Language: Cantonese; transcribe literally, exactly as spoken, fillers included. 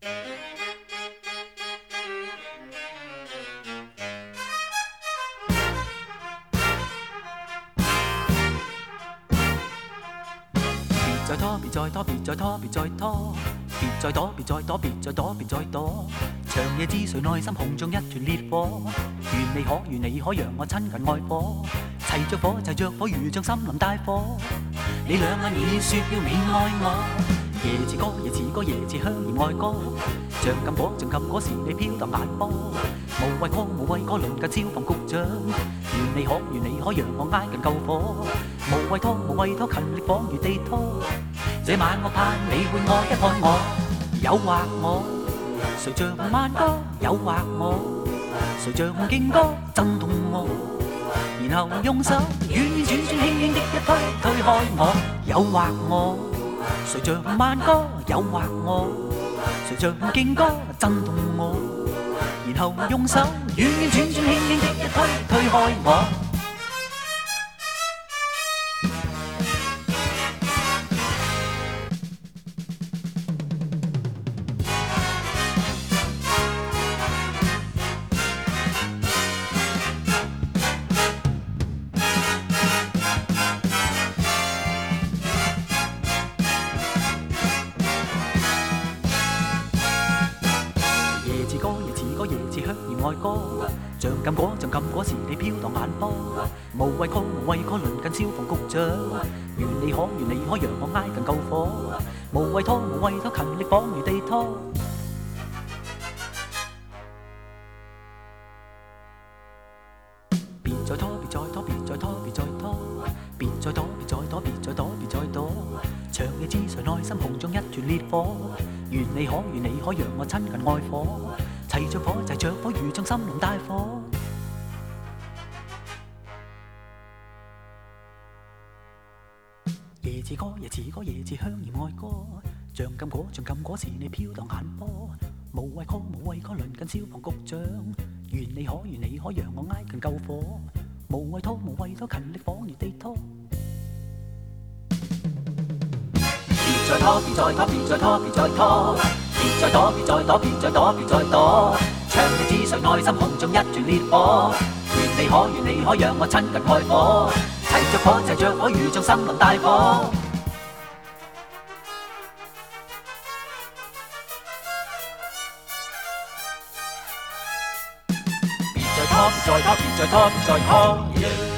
再拖，別再拖，別再拖，別再拖，別再躲，別再躲，別再躲，別再躲。長夜之誰內心紅像一團烈火，願你可，願你可讓我親近愛火，齊着火，齊着火，如像森林大火。你兩眼已說要免愛我，夜似歌，夜似歌，夜似香豔愛歌，像禁果，像禁果時你飄蕩眼波，無謂 call， 無謂 call， 鄰近消防局長，願你可，願你可讓我挨近救火。無謂拖，無謂拖，勤力仿如地拖。這晚我盼你會愛一愛我，誘惑我，誰像慢歌誘惑我，誰像勁歌震動我，然後用手婉婉轉轉輕輕的一推推開我，誘惑我，誰像慢歌誘惑我，誰像勁歌震動我，然後用手婉婉轉轉輕輕的一推推開我。夜似香豔愛歌，像禁果，像禁果時你飄蕩眼波，無謂 call， 無謂 call， 鄰近消防局長，願你可，願你可讓我挨近救火，無謂拖，無謂拖，勤力仿如地拖。別再拖，別再拖，別再拖，別再拖，別再躲，別再躲，別再躲，別再躲。長夜之誰內心紅像一團烈火，願你可，願你可讓我親近愛火。齊着火，齊着火，如像森林大火。夜似歌，夜似歌，夜似香豔愛歌，像禁果，像禁果時你飄蕩眼波，無謂 call， 無謂 call， 鄰近消防局長，願你可，願你可讓我挨近救火，無謂拖，無謂拖，勤力仿如地拖。別再拖，別再拖，別再拖，別再拖。別再躲，別再躲，別再躲，別再躲。長夜之誰內心紅像一團烈火，願你可，願你可讓我親近愛火，齊着火，齊着火，如像森林大火。別再拖，別再拖，別再拖，別再拖。